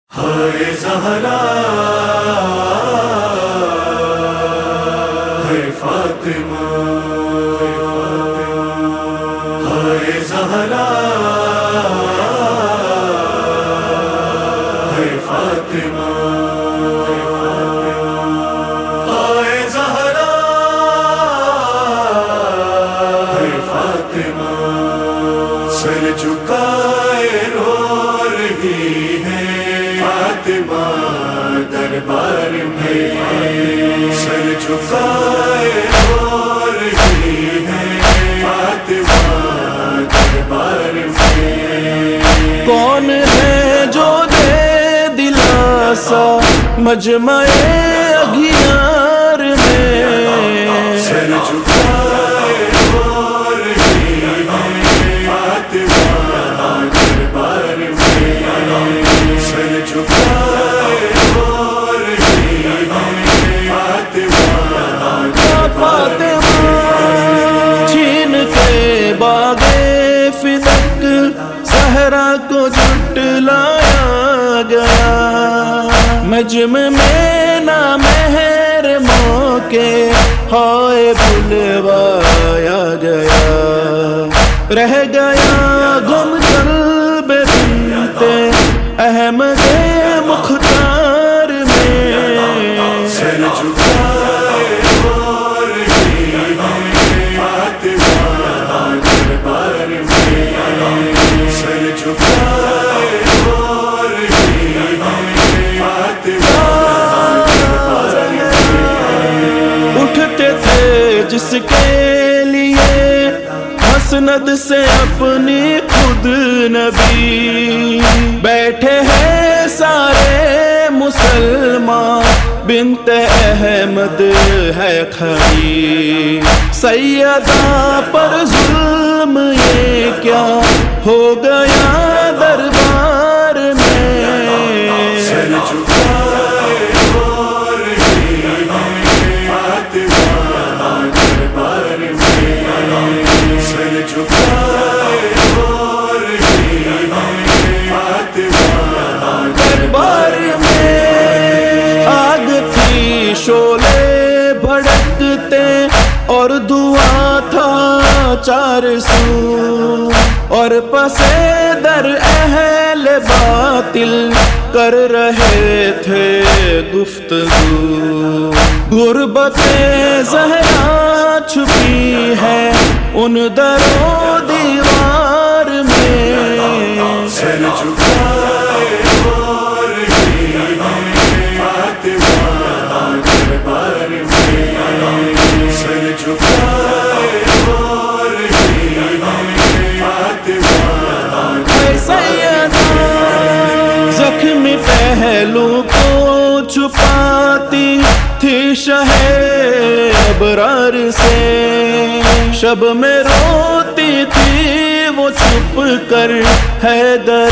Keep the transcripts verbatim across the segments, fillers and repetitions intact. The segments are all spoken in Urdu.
ہائے زہرا ہے فاطمہ، ہائے زہرا ہے فاطمہ، ہائے زہرا ہے فاطمہ، سر جھکائے رو رہی ہے فاطمہ دربار میں، سر جھکائے رو رہی ہے فاطمہ دربار میں۔ کون ہے جو دے دلاسا مجمع اگیار میں، سر جھکائے رو رہی ہے فاطمہ دربار میں، سر جھکائے رو رہی ہے فاطمہ فاطمہ چھین کے باغے فدق صحرا کو جھٹلایا گیا، مجمع میں نامہر موقع ہائے بلوایا گیا، رہ گیا گم قلب بنت احمد مختار میں، سر جھکائے رو رہی ہے فاطمہ دربار میں، سر جھکائے رو رہی ہے فاطمہ دربار میں۔ اٹھتے تھے جس کے لیے مسند سے اپنی خود نبی، بیٹھے ہیں سارے مسلمان بنت احمد ہے کھڑی، سیدہ پر ظلم یہ کیا ہو گیا دربار میں، سر جھکائے رو رہی ہے فاطمہ دربار میں، سر جھکائے رو رہی ہے فاطمہ دربار میں۔ آگ تھی شعلے بھڑکتے اور دعا تھا چار سو، اور پسے در اہل باطل کر رہے تھے گفتگو، غربت زہرا چھپی ہے ان در و دیوار میں، سر جھکائے رو رہی ہے فاطمہ دربار میں، سر جھکائے رو رہی ہے فاطمہ اے سیدہ زخم پہلو کو چھپاتی تھی شہ ابرار سے، شب میں روتی تھی وہ چھپ کر حیدر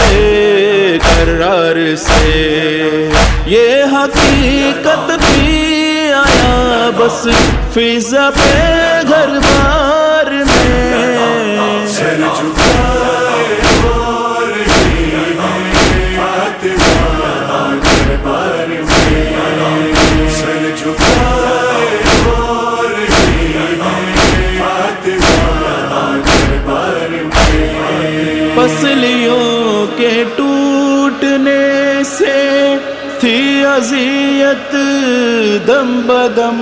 کرار سے، یہ حقیقت بھی آیا بس فضا پہ گھر بار میں، سر جھکائے رو رہی ہے فاطمہ دربار میں، سر جھکائے رو رہی ہے فاطمہ دربار میں۔ پسلیوں کے ٹوٹنے سے تھی اذیت دم بدم،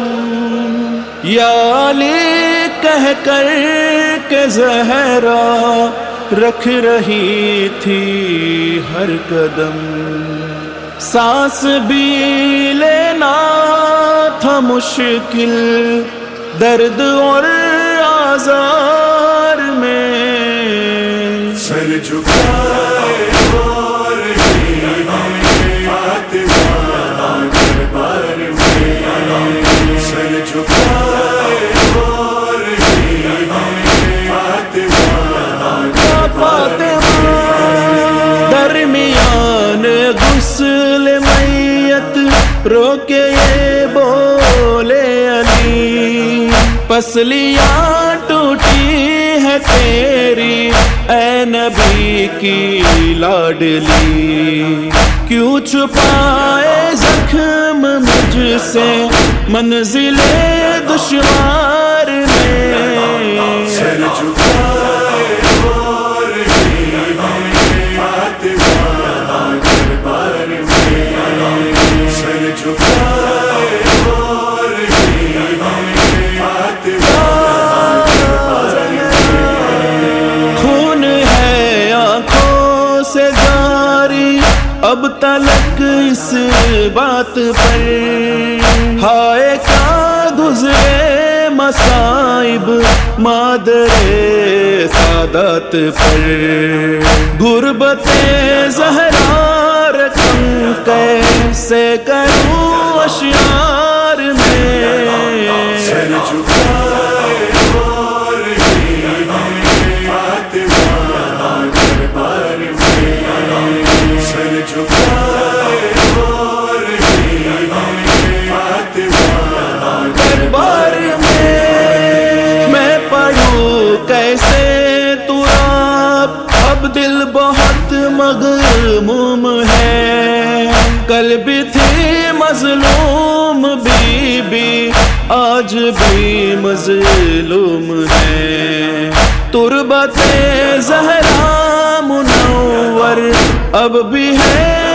یا علی کہہ کر کے زہرا رکھ رہی تھی ہر قدم، سانس بھی لینا تھا مشکل درد اور آزار میں، سر جھکائے رو رہی ہے فاطمہ دربار میں، سر جھکائے رو رہی ہے فاطمہ فاطمہ درمیان غسل میت رو کے یہ بولے علی، پسلیاں ٹوٹی ہے تیری اے نبی کی لاڈلی، کیوں چھپائے زخم مجھ سے منزل دشوار میں، سر جھکائے اور فاطمہ دربار میں، سر جھکائے اور فاطمہ دربار میں، خون ہے آنکھوں سے جاری اب تلک اس بات پر، ہائے کیا گزرے مصائب مادر سعادت پر، غربت زہرا رقم کیسے کروں اشعار میں، سر جھکائے اور فاطمہ دربار میں، سر جھکائے اور فاطمہ دربار میں، میں پڑھوں کیسے تو آپ، اب دل بہت مغموم ہے، کل بھی تھی مظلوم بی بی آج بھی مظلوم ہے، تربت زہرا منور اب بھی ہے